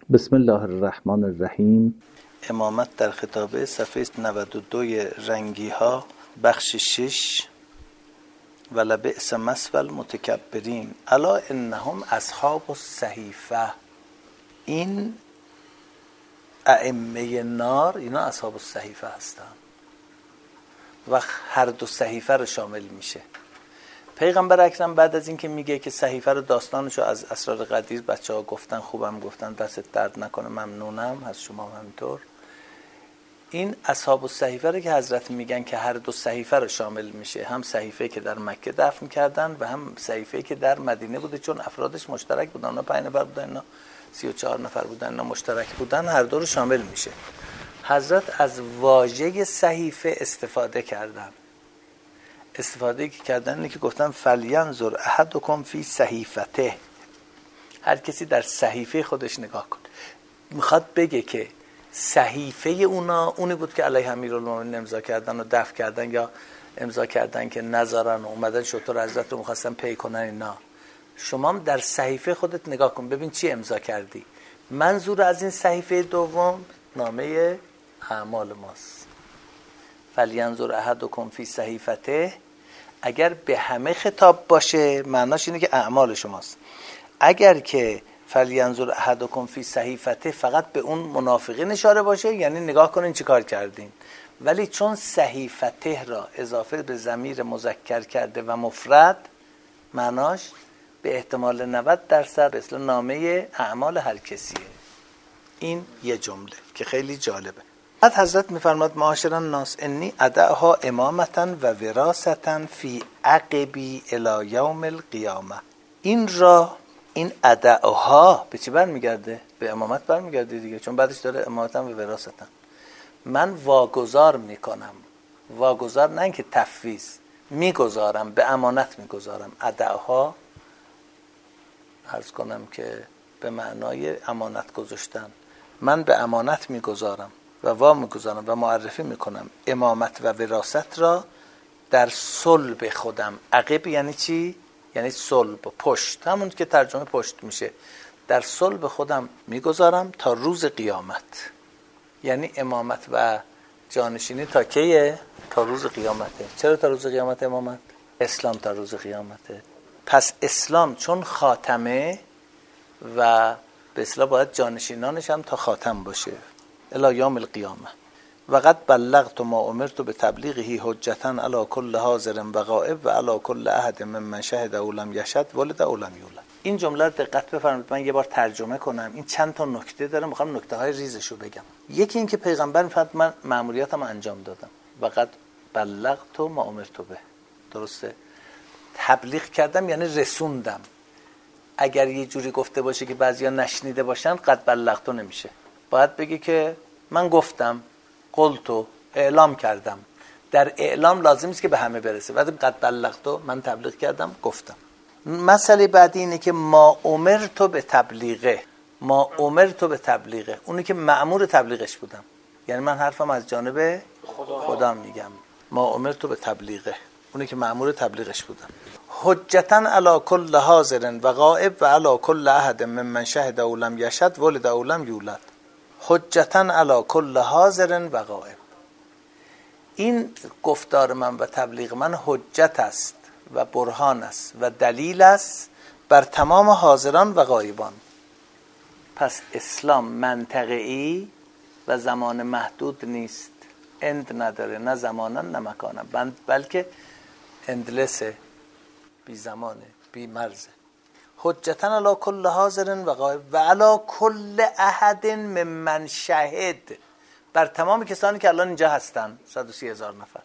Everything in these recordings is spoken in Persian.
بسم الله الرحمن الرحیم. امامت در خطابه صفحه 92 رنگی ها بخش 6 ولبئس مثوی المتکبرین الا انهم اصحاب الصحیفه. این ائمه نار اینا اصحاب الصحیفه هستن و هر دو صحیفه رو شامل میشه. پیغمبر اکرم بعد از این که میگه که صحیفه رو داستانشو از اسرار قدیر بچه ها گفتن، خوبم گفتن، دست درد نکنه، ممنونم از شما همینطور. این اصحاب الصحیفه رو که حضرت میگن که هر دو صحیفه رو شامل میشه، هم صحیفه که در مکه دفن کردن و هم صحیفه که در مدینه بوده، چون افرادش مشترک بودن، اونا 5 نفر بودن، اینا 34 نفر بودن، اینا مشترک بودن، هر دو رو شامل میشه. حضرت از واژه صحیفه استفاده کردن. استفاده که کردن اینه که گفتن فلینظر احدکم فی صحیفته، هر کسی در صحیفه خودش نگاه کن. میخواد بگه که صحیفه اونی بود که علیه امیرالمومنین امضا کردن و دفع کردن، یا امضا کردن که نذارن و اومدن شطور حضرت رو میخواستن پی کنن. اینا شما هم در صحیفه خودت نگاه کن ببین چی امضا کردی. منظور از این صحیفه دوم نامه اعمال ماست. فلینظر احدکم فی صحیفته، اگر به همه خطاب باشه معناش اینه که اعمال شماست. اگر که فلینظر احدکم فی صحیفته فقط به اون منافقین اشاره باشه، یعنی نگاه کنین چی کار کردین. ولی چون صحیفته را اضافه به ضمیر مذکر کرده و مفرد، معناش به احتمال 90% به اصطلاح نامه اعمال هر کسیه. این یه جمله که خیلی جالبه. بعد حضرت میفرماد معاشر الناس انی ادعها امامتا و وراثتا فی عقبی الی یوم القیامه. این ادعها به چی برمیگرده؟ به امامت برمیگرده دیگه، چون بعدش داره امامتا و وراثتا. من واگذار میکنم، واگذار نه اینکه تفویض، میگذارم، به امانت میگذارم. ادعها عرض کنم که به معنای امانت گذاشتن. من به امانت میگذارم و وا میگذارم و معرفی میکنم امامت و وراثت را در صلب خودم. عقب یعنی چی؟ یعنی صلب، پشت، همون که ترجمه پشت میشه. در صلب خودم میگذارم تا روز قیامت. یعنی امامت و جانشینی تا کیه؟ تا روز قیامته. چرا تا روز قیامت امامت؟ اسلام تا روز قیامته. پس اسلام چون خاتمه و به اصطلاح باید جانشینانش هم تا خاتم باشه الی یوم القیامه. و قد بلغت ما امرت به تبلیغه حجتا علی کل حاضر و غائب و علی کل احد ممن شهد او لم یشهد ولد او لم یولد. این جمله رو دقت بفرمایید، من یه بار ترجمه کنم. این چند تا نکته داره، میخوام نکته های ریزشو بگم. یکی این که پیغمبر میفرماد من مأموریتم انجام دادم. و قد بلغت ما امرت به، درسته؟ تبلیغ کردم یعنی رسوندم. اگر یه جوری گفته باشه که بعضیا نشنیده باشن قد بلغت نمیشه، باید بگی که من گفتم، قلتو، اعلام کردم. در اعلام لازم است که به همه برسه. بعد قد بلغتو، من تبلیغ کردم، گفتم. مسئله بعدی اینه که ما امرتو به تبلیغه. ما امرتو به تبلیغه، اونی که مأمور تبلیغش بودم، یعنی من حرفم از جانب خدا میگم. ما امرتو به تبلیغه، اونی که مأمور تبلیغش بودم. حجتا علی کل حاضر و غائب و علی کل احد ممن شهد او لم یشهد ولد او لم یولد. حجتا علی کل حاضر و غائب. این گفتار من و تبلیغ من حجت است و برهان است و دلیل است بر تمام حاضران و غایبان. پس اسلام منطقه‌ای و زمان محدود نیست، اند نداره، نه زمانا نه مکانا، بلکه اندلسه، بی زمانه، بی مرزه. حجتا علی کل حاضر و غایب و علی کل احد ممن شهد، بر تمام کسانی که الان اینجا هستن، 130,000 نفر.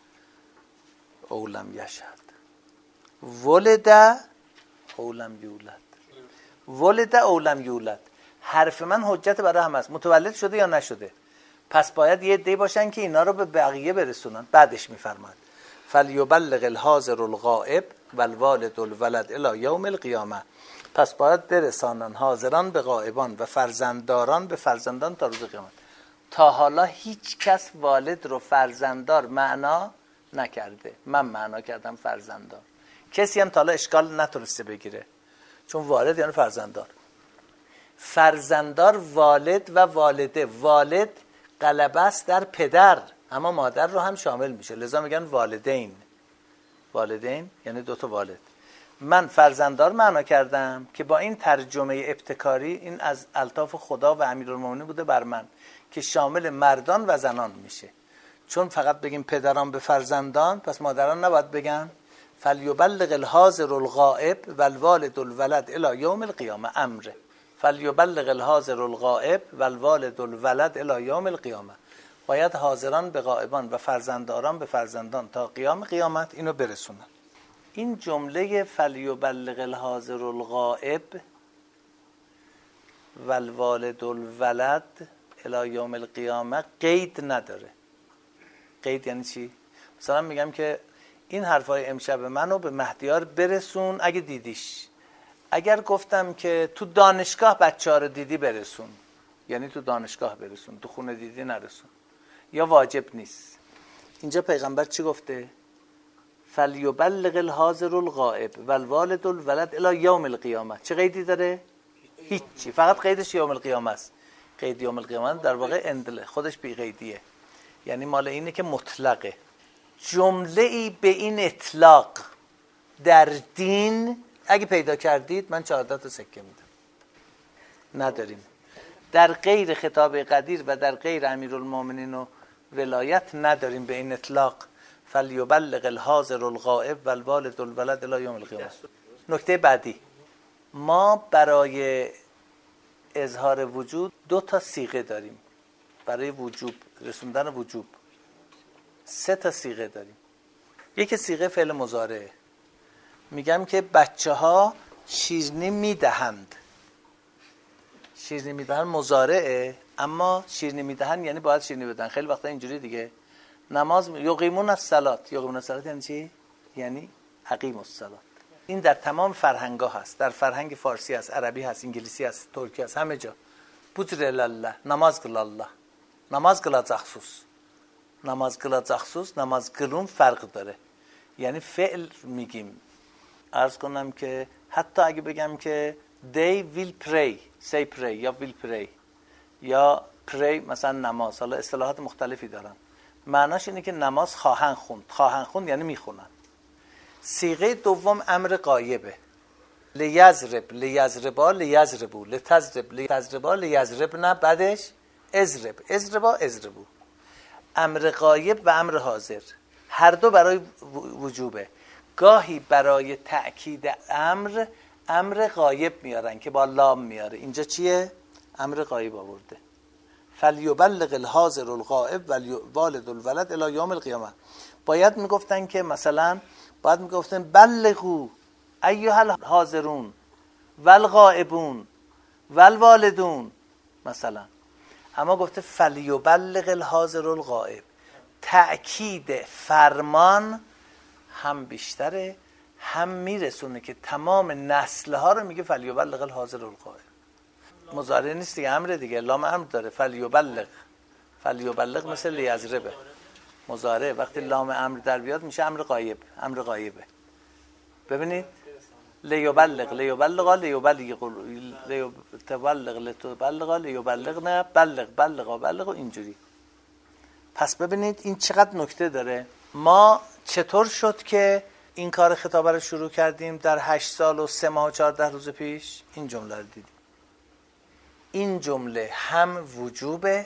او لم یشهد ولد او لم یولد. ولد او لم یولد، حرف من حجت برای همه است، متولد شده یا نشده. پس باید یه عده باشن که اینا رو به بقیه برسونن. بعدش میفرماد فلیبلغ الحاضر الغائب والوالد الولد الی یوم القیامه. پس باید برسانن حاضران به غائبان و فرزندداران به فرزندان تا روز قیامت. تا حالا هیچ کس والد رو فرزنددار معنا نکرده، من معنا کردم فرزنددار. کسی هم تا حالا اشکال نتونسته بگیره، چون والد یعنی فرزنددار. فرزنددار والد و والده. والد غلبه است در پدر، اما مادر رو هم شامل میشه، لذا میگن والدین. والدین یعنی دوتا والد. من فرزنددار معنا کردم که با این ترجمه ابتکاری، این از الطاف خدا و امیرالمومنین بوده بر من، که شامل مردان و زنان میشه. چون فقط بگیم پدران به فرزندان، پس مادران نباید بگن فلیبلغ الحاضر الغائب والوالد الولد الی یوم القیامه. امره فلیبلغ الحاضر الغائب والوالد الولد الی یوم القیامه. باید حاضران به غائبان و فرزندداران به فرزندان تا قیام قیامت اینو برسونن. این جمله فلیبلغ الحاضر الغائب والوالد الولد الی یوم القیامه قید نداره. قید یعنی چی؟ مثلا میگم که این حرفای امشب منو به مهدیار برسون اگه دیدیش. اگر گفتم که تو دانشگاه بچه‌ها رو دیدی برسون، یعنی تو دانشگاه برسون، تو خونه دیدی نرسون، یا واجب نیست. اینجا پیغمبر چی گفته؟ فلیبلغ الحاضر الغائب والوالد الولد الی یوم القیامه. چه قیدی داره؟ هیچی، فقط قیدش یوم القیامه است. قید یوم القیامه در واقع اندله، خودش بی قیدیه، یعنی مال اینه که مطلقه. جمله ای به این اطلاق در دین اگه پیدا کردید من 14 تا سکه میدم. نداریم. در غیر خطاب قدیر و در غیر امیرالمومنین و ولایت نداریم به این اطلاق فلیبلغ الحاضر الغائب والوالد الولد الی یوم القیامه. نکته بعدی، ما برای اظهار وجود 2 تا صیغه داریم. برای وجوب، رسوندن وجوب 3 تا صیغه داریم. یکی صیغه فعل مضارعه. میگم که بچه‌ها شیرینی میدهند. شیرینی میدهند مضارعه، اما شیرینی میدهند یعنی باید شیرینی بدن. خیلی وقتا اینجوری دیگه. نماز یقیمون الصلاة. یقیمون الصلاة یعنی چی؟ یعنی اقیموا الصلاة. این در تمام فرهنگ‌ها هست. در فرهنگ فارسی هست، عربی هست، انگلیسی هست، ترکی هست، همه جا. بوجر الله، نماز قل الله، نماز قلacaqsuz. نماز قلacaqsuz، نماز قلون فرق داره. یعنی فعل میگیم. عرض کنم که حتی اگه بگم که they will pray، say pray یا will pray یا pray مثلا نماز، حالا اصطلاحات مختلفی دارن، معناش اینه که نماز خواهند خوند. خواهند خوند یعنی میخونن. صیغه دوم امر غایبه. لیضرب، لیضربا، لیضربو، لتضرب، لیضربا، لیضربنا، بعدش اضرب، اضربا، اضربو. امر غایب و امر حاضر هر دو برای وجوبه. گاهی برای تأکید امر غایب میارن که با لام میاره. اینجا چیه؟ امر غایب آورده. فلیبلغ الحاضر الغائب والوالد الولد الی یوم القیامه. باید میگفتن که مثلا باید میگفتن بلغوا ایها الحاضرون والغائبون والوالدون مثلا، اما گفته فلیبلغ الحاضر الغائب. تأکید فرمان هم بیشتره، هم میرسونه که تمام نسل‌ها رو میگه فلیبلغ الحاضر الغائب. مضارع نیست دیگه، امر دیگه، لام امر داره. فلیبلغ، فلیبلغ مثل لیضربه. مضارع وقتی لام امر در بیاد میشه امر غایب، امر غایبه. ببینید لیبلغ، لیبلغا، لیبلغ، لیبلغ، لتبلغا، لیبلغنا، بلغ، بلغا، بلغ، اینجوری. پس ببینید این چقدر نکته داره. ما چطور شد که این کار خطابه رو شروع کردیم در 8 سال و 3 ماه و 14 روز پیش؟ این جمله رو دیدیم. این جمله هم وجوبه،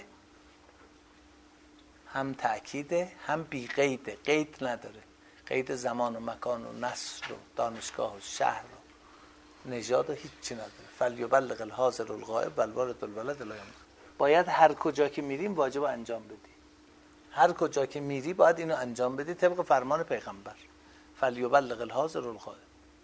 هم تأکیده، هم بی قیده. قید نداره. قید زمان و مکان و نسل و دانشگاه و شهر و نژاد و هیچی نداره. فلیبلغ الحاضر الغائب والوالد الولد الی یوم. باید هر کجا که میریم واجب انجام بدی. هر کجا که میری باید اینو انجام بدی طبق فرمان پیغمبر. فلیبلغ الحاضر الغائب.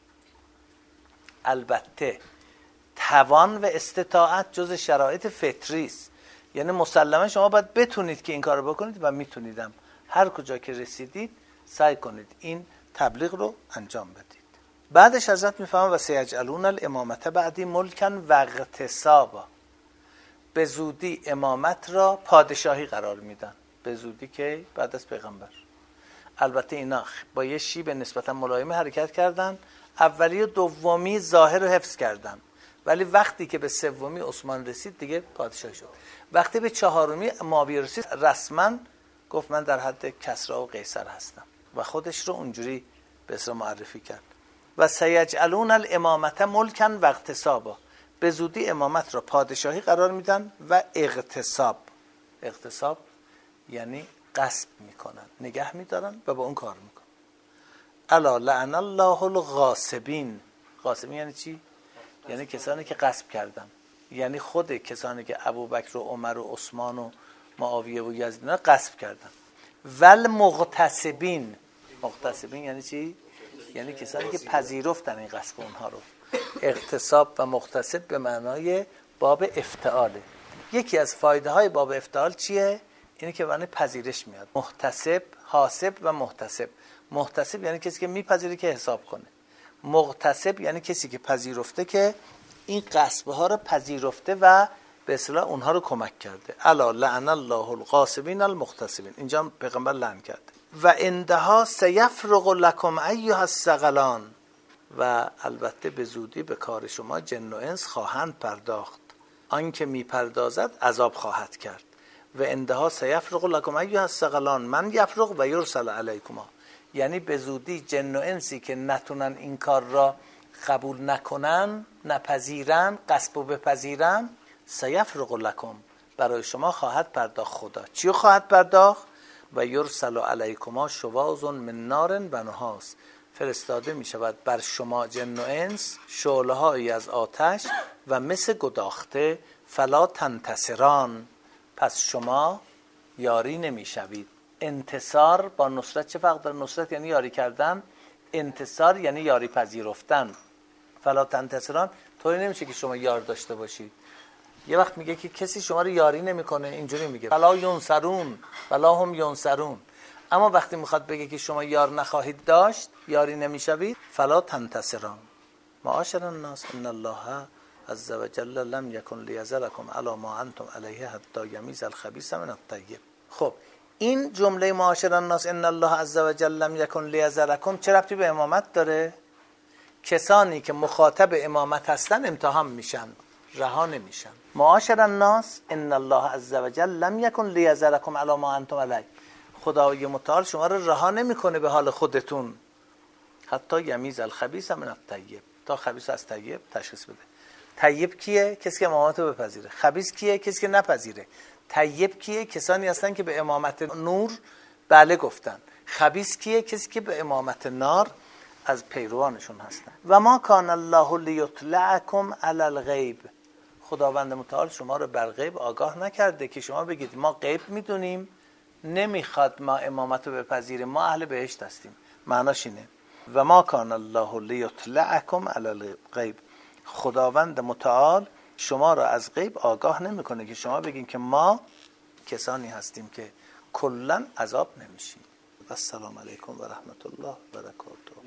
البته توان و استطاعت جز شرایط فطری است. یعنی مسلما شما باید بتونید که این کارو بکنید و میتونیدم. هر کجا که رسیدید سعی کنید این تبلیغ رو انجام بدید. بعدش حضرت میفهمن و سیجعلون الامامت بعدی ملکا و اغتصابا. به زودی امامت را پادشاهی قرار میدن. به زودی که بعد از پیغمبر. البته اینا با یه شیب نسبتا ملایم حرکت کردن. اولی و دومی ظاهر رو حفظ کردن ولی وقتی که به سومی عثمان رسید دیگه پادشاه شد. وقتی به چهارمی معاویه رسید رسما گفت من در حد کسری و قیصر هستم و خودش رو اونجوری به اصطلاح معرفی کرد. و سیجعلون الامامة ملکا و اغتصابا، به زودی امامت را پادشاهی قرار میدن و اغتصاب. اغتصاب یعنی غصب میکنن، نگه میدارن و با اون کار میکنن. الا لعن الله الغاصبین. غاصبین یعنی چی؟ یعنی کسانی که غصب کردن، یعنی خود کسانی که ابوبکر و عمر و عثمان و معاویه و یزید اینا غصب کردن. والمغتصبین. مغتصبین یعنی چی؟ یعنی کسانی که پذیرفتن این غصب اونها رو. اغتصاب و مغتصب به معنای باب افتعاله. یکی از فایده های باب افتعال چیه؟ اینه که معنی پذیرش میاد. محتسب، حاسب و محتسب. محتسب یعنی کسی که میپذیره که حساب کنه. مغتصب یعنی کسی که پذیرفته که این غصب ها رو پذیرفته و به اصطلاح اونها رو کمک کرده. الا لعن الله الغاصبین المغتصبین. اینجا پیغمبر لعن کرده. و اندها سیفرغ لکم ایها الثقلان، و البته به زودی به کار شما جن و انس خواهند پرداخت، آنکه میپردازد عذاب خواهد کرد. و اندها سیفرغ لکم ایها الثقلان من یفرغ و یرسل علیکما، یعنی به زودی جن و انسی که نتونن این کار را قبول نکنن، نپذیرن، غصب و بپذیرن، سیفرغ لکم، برای شما خواهد پرداخت. خدا چی خواهد پرداخت؟ و یرسل علیکما شواظ من نار و نحاس، فرستاده می شود بر شما جن و انس شعله هایی از آتش و مس گداخته. فلا تنتصران، پس شما یاری نمی شوید. انتصار با نصرت چه فرق داره؟ نصرت یعنی یاری کردن، انتصار یعنی یاری پذیرفتن. فلا تنتصران طوری نمیشه که شما یار داشته باشید. یه وقت میگه که کسی شما رو یاری نمیکنه، اینجوری میگه فلا ینصرون ولا هم ینصرون. اما وقتی میخواد بگه که شما یار نخواهید داشت، یاری نمیشوید، فلا تنتصران. معاشر الناس ان الله عز وجل لم یکن لیذرکم علی ما انتم علیه حتی یمیز الخبیث من الطیب. خب این جمله معاشر الناس ان الله عز وجل لم یکن لیذرکم چه ربطی به امامت داره؟ کسانی که مخاطب امامت هستن امتحان میشن، رها نمیشن. معاشر الناس ان الله عز وجل لم یکن لیذرکم علی ما انتم علیه، خدای متعال شما رو رها نمیکنه به حال خودتون. حتی یمیز الخبیث من الطیب، تا خبیث از طیب تشخیص بده. طیب کیه؟ کسی که امامت رو بپذیره. خبیث کیه؟ کسی که نپذیره. طیب کیه؟ کسانی هستن که به امامت نور بله گفتن. خبیث کیه؟ کسی که به امامت نار از پیروانشون هستن. و ما کان الله لیطلعکم علی الغیب، خداوند متعال شما رو بر غیب آگاه نکرده که شما بگید ما غیب میدونیم، نمیخواد ما امامت رو بپذیریم، ما اهل بهشت هستیم. معناش اینه و ما کان الله لیطلعکم علی الغیب، خداوند متعال شما را از غیب آگاه نمیکنه که شما بگین که ما کسانی هستیم که کلا عذاب نمیشیم. السلام علیکم و رحمت الله و برکاته.